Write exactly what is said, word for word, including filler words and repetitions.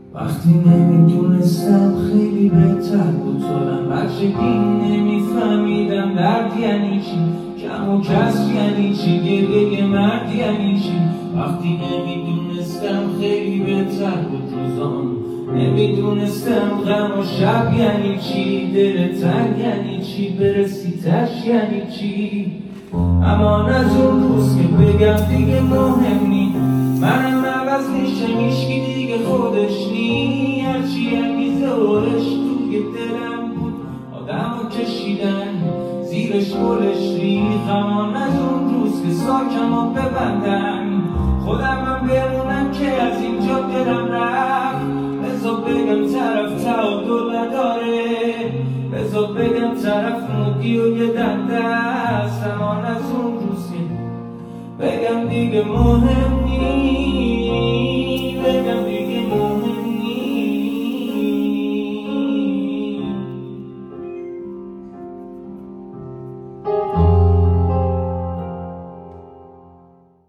وقتی نمیدونستم خیلی بهتر بود طولم بچگی نمیفهمیدم درد یعنی چی، کم و کسر یعنی چی، گریه مرد یعنی چی. وقتی نمیدونستم خیلی بهتر بود روزام، نمیدونستم غم و شب یعنی چی، دل تنگ یعنی چی، برسی تش یعنی چی. اما از اون روز که بگم دیگه مهم نی، منم عوض میشه میشکی دیگه خودش نی. هرچی انگیزه و عشق توی دلم بود آدم و کشیدن زیرش گلش ریخ. اما از اون روز که ساکم و ببندم خودم هم بمونم که از اینجا دلم رفت. بذار بگم طرف تعادل نداره، بذار بگم طرف مدی و یه دنده است. اما از اون روز که بگم دیگه مهم نیست.